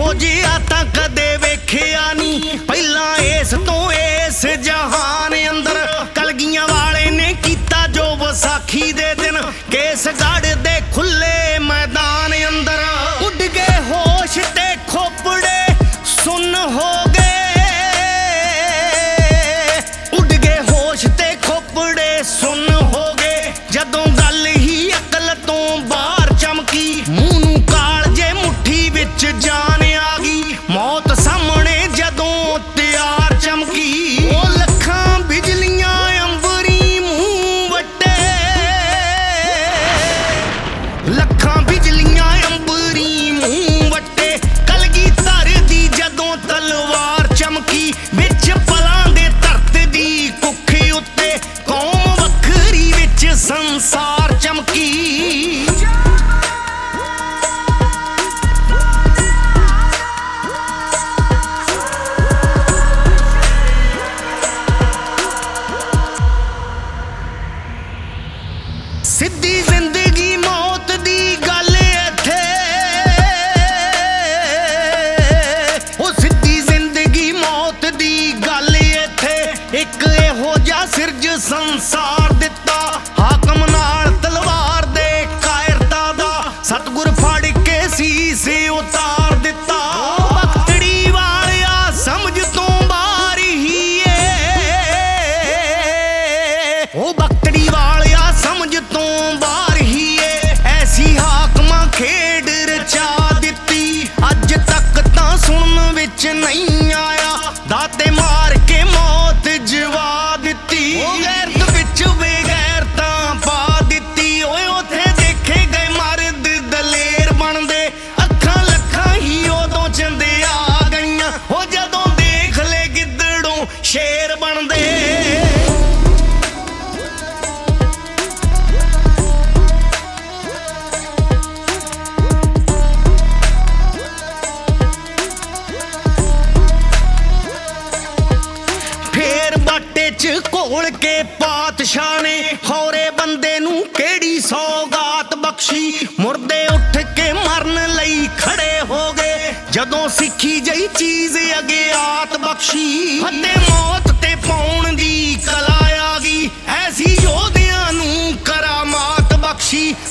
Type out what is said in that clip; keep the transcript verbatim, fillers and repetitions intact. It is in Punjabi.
ਇਹੋ ਜਿਹਾ ਤਾਂ ਕਦੇ ਵੇਖਿਆ ਨਹੀਂ ਪਹਿਲਾਂ ਇਸ ਤੋਂ ਇਸ ਜਹਾਨ ਅੰਦਰ। ਕਲਗੀਆਂ ਵਾਲੇ ਨੇ ਕੀਤਾ ਜੋ ਵਿਸਾਖੀ ਦੇ ਦਿਨ ਕੇਸਗੜ੍ਹ ਦੇ ਖੁੱਲੇ ਮੈਦਾਨ ਅੰਦਰ। ਉੱਡ ਗਏ ਹੋਸ਼ ਤੇ ਖੋਪੜੇ ਸੁੰਨ ਹੋ ਗਏ, ਉੱਡ ਗਏ ਹੋਸ਼ ਤੇ ਖੋਪੜੇ ਸੁੰਨ ਹੋ ਗਏ ਜਦੋਂ ਗੱਲ ਹੀ ਅਕਲ ਤੋਂ ਬਾਹਰ ਚਮਕੀ। ਮੂੰਹ ਨੂੰ ਕਾਲਜੇ ਮੁੱਠੀ ਵਿੱਚ ਜਾਨ ਆ ਗਈ, ਮੌਤ ਸਾਹਮਣੇ ਜਦੋਂ ਤਿਆਰ ਚਮਕੀ। ਉਹ ਲੱਖਾਂ ਬਿਜਲੀਆਂ ਅੰਬਰੀ ਮੂੰਹ ਵੱਟੇ, ਲੱਖਾਂ ਬਿਜਲੀਆਂ ਅੰਬਰੀ ਮੂੰਹ ਵੱਟੇ। ਕਲਗੀਧਰ ਦੀ ਜਦੋਂ ਤਲਵਾਰ ਚਮਕੀ ਵਿੱਚ ਪਲਾਂ ਦੇ ਧਰਤ ਦੀ ਕੁੱਖ ਉੱਤੇ ਕੌਮ ਵੱਖਰੀ ਵਿੱਚ ਸੰਸਾਰ ਚਮਕੀ। ਸਿੱਧੀ ਜ਼ਿੰਦਗੀ ਮੌਤ ਦੀ ਗੱਲ ਇੱਥੇ, ਉਹ ਸਿੱਧੀ ਜ਼ਿੰਦਗੀ ਮੌਤ ਦੀ ਗੱਲ ਇੱਥੇ। ਇੱਕ ਇਹੋ ਜਿਹਾ ਸਿਰਜ ਸੰਸਾਰ ਦਿੱਤਾ ਹਾਕਮ ਨਾਲ ਤਲਵਾਰ ਦੇ ਕਾਇਰਤਾ ਦਾ, ਸਤਿਗੁਰ ਫੜ ਕੇ ਸੀਸ ਉਤਾਰ ਦਿੱਤਾ। ਬਖਤੜੀ ਵਾਲਿਆ ਸਮਝ ਤੋਂ ਬਾਹਰ ਹੀ ਏ, ਉਹ ਬਖਤੜੀ ਵਾਲਿਆ ਸਮਝ ਤੋਂ ਬਾਹਰ ਹੀ ਏ। ਐਸੀ ਹਾਕਮਾਂ ਖੇਡ ਰਚਾ ਦਿੱਤੀ ਅੱਜ ਤੱਕ ਤਾਂ ਸੁਣਨ ਵਿੱਚ ਨਹੀਂ ਆਇਆ। ਦਾਤੇ ਮਾਰ ਕੇ ਮੌਤ ਜਵਾ ਦਿੱਤੀ, ਉਹ ਗੈਰਤ ਵਿੱਚ ਬੇਗੈਰਤਾਂ ਪਾ ਦਿੱਤੀ। ਓਏ ਉੱਥੇ ਦੇਖੇ ਗਏ ਮਰਦ ਦਲੇਰ ਬਣਦੇ, ਅੱਖਾਂ ਲੱਖਾਂ ਹੀ ਉਦੋਂ ਚੰਦੇ ਆ ਗਈਆਂ। ਉਹ ਜਦੋਂ ਦੇਖ ਲੈ ਗਿੱਦੜੋਂ ਸ਼ੇਰ ਬਣਦੇ। ਫੇਰ ਬਾਟੇ ਚ ਘੋਲ ਕੇ ਪਾਤਸ਼ਾਹ ਨੇ ਖੌਰੇ ਬੰਦੇ ਨੂੰ ਕਿਹੜੀ ਸੌਗਾਤ ਬਖਸ਼ੀ। ਮੁਰਦੇ ਉੱਠ ਕੇ ਮਰਨ ਲਈ ਖੜੇ ਹੋ ਗਏ ਜਦੋਂ ਸਿੱਖੀ ਜਈ ਚੀਜ਼ ਅਗਿਆਤ ਬਖਸ਼ੀ। ਅਤੇ ਮੌਤ ਤੇ ਪਾਉਣ ਦੀ ਕਲਾ ਆ ਗਈ ਐਸੀ ਯੋਧਿਆਂ ਨੂੰ ਕਰਾਮਾਤ ਬਖਸ਼ੀ।